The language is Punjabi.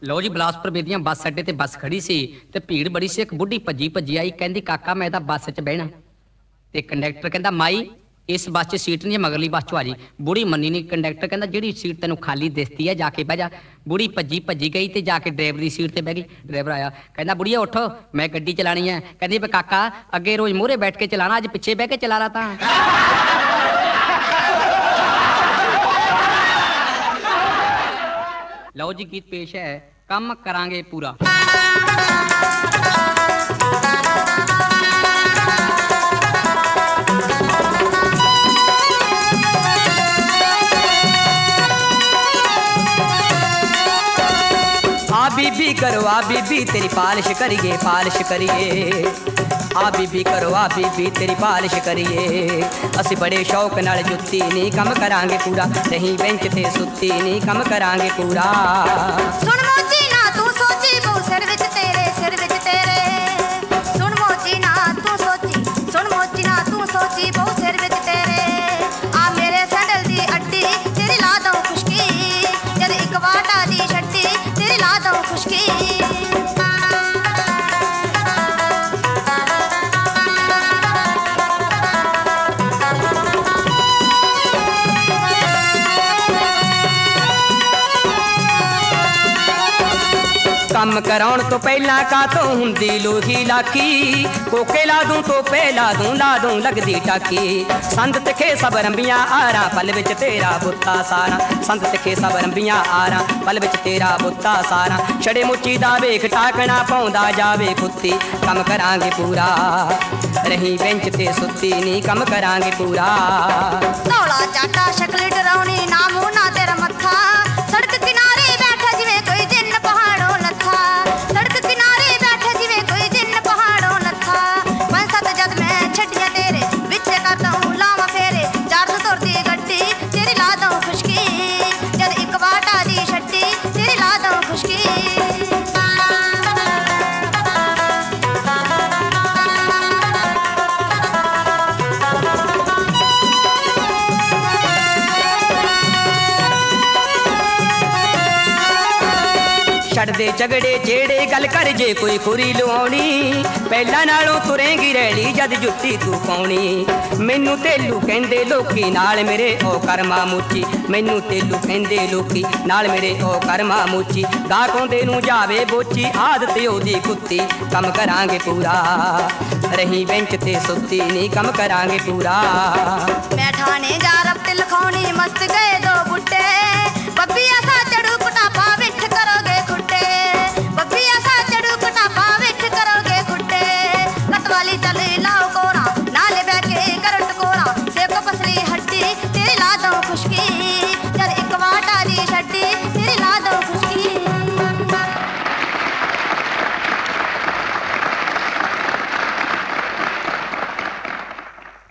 ਲਓ ਜੀ ਬਿਲਾਸਪੁਰ ਬੇਦੀਆਂ ਬੱਸ ਅੱਡੇ ਤੇ ਬੱਸ ਖੜੀ ਸੀ ਤੇ ਭੀੜ ਬੜੀ ਸੀ। ਇੱਕ ਬੁੱਢੀ ਭੱਜੀ ਭੱਜੀ ਆਈ, ਕਹਿੰਦੀ ਕਾਕਾ ਮੈਂ ਤਾਂ ਬੱਸ 'ਚ ਬਹਿਣਾ। ਤੇ ਕੰਡਕਟਰ ਕਹਿੰਦਾ ਮਾਈ ਇਸ ਬੱਸ 'ਚ ਸੀਟ ਨਹੀਂ, ਮਗਰਲੀ ਬੱਸ 'ਚ ਆ ਜੀ। ਬੁੜੀ ਮੰਨੀ ਨਹੀਂ। ਕੰਡਕਟਰ ਕਹਿੰਦਾ ਜਿਹੜੀ ਸੀਟ ਤੈਨੂੰ ਖਾਲੀ ਦਿਸਦੀ ਹੈ ਜਾ ਕੇ ਬਹਿ ਜਾ। ਬੁੜੀ ਭੱਜੀ ਭੱਜੀ ਗਈ ਤੇ ਜਾ ਕੇ ਡਰਾਈਵਰ ਦੀ ਸੀਟ ਤੇ ਬਹਿ ਗਈ। ਡਰਾਈਵਰ ਆਇਆ, ਕਹਿੰਦਾ ਬੁੜੀਆ ਉੱਠ, ਮੈਂ ਗੱਡੀ ਚਲਾਣੀ ਹੈ। ਕਹਿੰਦੀ ਵੀ ਕਾਕਾ ਅੱਗੇ ਰੋਜ਼ ਮੂਹਰੇ ਬੈਠ ਕੇ ਚਲਾਣਾ, ਅੱਜ ਪਿੱਛੇ ਬਹਿ ਕੇ ਚਲਾ ਲਾ ਤਾਂ। ਲਓ ਜੀ ਗੀਤ ਪੇਸ਼ ਹੈ ਕੰਮ ਕਰਾਂਗੇ ਪੂਰਾ। आ बीबी करो आ बीबी तेरी पालिश करिए पालिश करिए। आ बीबी करो आ बीबी तेरी पालिश करिए। असी बड़े शौक नाल जुत्ती नी कम करांगे पूरा, नहीं बेंच ते सुत्ती नी कम करांगे पूरा। सुन मोची ना तू सोची बहु सिर विच तेरे सिर विच तेरे। सुन मोची ना तू सोची, सुन मोची ना तू सोची बहु सिर विच तेरे। आ मेरे सैंडल दी अड्डी तेरी ला दूं खुशकी, जद इक वाटा दी छड्डी तेरी ला दूं खुशकी। ਕੰਮ ਕਰਾਉਣ ਤੋਂ ਪਹਿਲਾਂ ਕਾਤੋਂ ਹੁੰਦੀ ਲੋਹੀ ਲਾਕੀ। ਕੋਕੇ ਲਾ ਦੂੰ ਤੋਪੇ ਲਾ ਦੂੰ ਲੱਗਦੀ ਟਾਕੀ। ਸੰਦ ਤਿੱਖੇ ਸਭ ਰੰਬੀਆਂ ਆਰਾਂ ਪਲ ਵਿੱਚ ਤੇਰਾ ਬੁੱਤਾ ਸਾਰਾ। ਸੰਦ ਤਿੱਖੇ ਸਭ ਰੰਬੀਆਂ ਆਰਾਂ ਪਲ ਵਿੱਚ ਤੇਰਾ ਬੁੱਤਾ ਸਾਰਾ। ਛੜੇ ਮੁੱਚੀ ਦਾ ਵੇਖ ਟਾਕਣਾ ਪਾਉਂਦਾ ਜਾਵੇ ਕੁੱਤੀ। ਕੰਮ ਕਰਾਂਗੇ ਪੂਰਾ, ਰਹੀ ਬੈਂਚ ਤੇ ਸੁੱਤੀ ਨੀ ਕੰਮ ਕਰਾਂਗੇ ਪੂਰਾ। ਧੌਲਾ ਚਾਟਾ ਸ਼ਕਲ ਡਰਾਉਣੀ ਨਾ ਮੂੰਹ ਨਾ ਤੇਰਾ ਮੱਥਾ। ਸੜਕ ਕਿਨਾਰੇ ਬੈਠਾ ਜਿਵੇਂ ਕੋਈ ਜਿੰਨ ਪਹਾੜੋਂ ਲੱਥਾ। ਸੜਕ ਕਿਨਾਰੇ ਬੈਠਾ ਜਿਵੇਂ ਕੋਈ ਜਿੰਨ ਪਹਾੜੋਂ ਲੱਥਾ। ਪੰਜ ਸੱਤ ਜਦ ਮੈਂ ਛੱਡੀਆਂ ਤੇਰੇ ਵਿੱਚੇ ਕਰਦਾ ਹੂੰ ਲਾਵਾਂ ਫੇਰੇ। 400 ਤੁਰਦੀ ਗੱਡੀ ਤੇਰੀ ਲਾ ਦਊਂ ਖੁਸ਼ਕੀ, ਜਦ ਇੱਕ ਵਾਟਾ ਦੀ ਛੱਡੀ ਤੇਰੀ ਲਾ ਦਊਂ ਖੁਸ਼ਕੀ। ਛੱਡਦੇ ਝਗੜੇ ਜਿਹੜੇ ਗੱਲ ਕਰ ਜੇ ਕੋਈ ਖੁਰੀ ਲਵਾਉਣੀ। ਪਹਿਲਾਂ ਨਾਲੋਂ ਤੁਰੇਂਗੀ ਰੈਲੀ ਜਦ ਜੁੱਤੀ ਤੂੰ ਪਾਉਣੀ। ਮੈਨੂੰ ਤੇਲੂ ਕਹਿੰਦੇ ਲੋਕੀ ਨਾਲ ਮੇਰੇ ਉਹ ਕਰਮਾ ਮੁੱਚੀ। ਮੈਨੂੰ ਤੇਲੂ ਕਹਿੰਦੇ ਲੋਕੀ ਨਾਲ ਮੇਰੇ ਉਹ ਕਰਮਾ ਮੁੱਚੀ। ਗਾਹਕੋਂਦੇ ਨੂੰ ਜਾਵੇ ਬੋਚੀ ਆਦਤ ਉਹਦੀ ਕੁੱਤੀ। ਕੰਮ ਕਰਾਂਗੇ ਪੂਰਾ, ਰਹੀ ਬੈਂਚ ਤੇ ਸੁੱਤੀ ਨੀ ਕੰਮ ਕਰਾਂਗੇ ਪੂਰਾ। ਮੈਂ ਠਾਣੇ ਜਾ ਰਬਤ ਲਿਖਾਉਣੀ ਮਸਤ ਗਏ ਦੋ ਬੁੱਟੇ। ਬੱਬੀ ਐਸਾ ਚੜੂ ਕਟਾਪਾ ਵਿੱਚ ਕਰੋਗੇ ਖੁੱਟੇ। ਬੱਬੀ ਐਸਾ ਚੜੂ ਕਟਾਪਾ ਵਿੱਚ ਕਰੋਗੇ ਖੁੱਟੇ। ਕਤਵਾਲੀ ਚੱਲ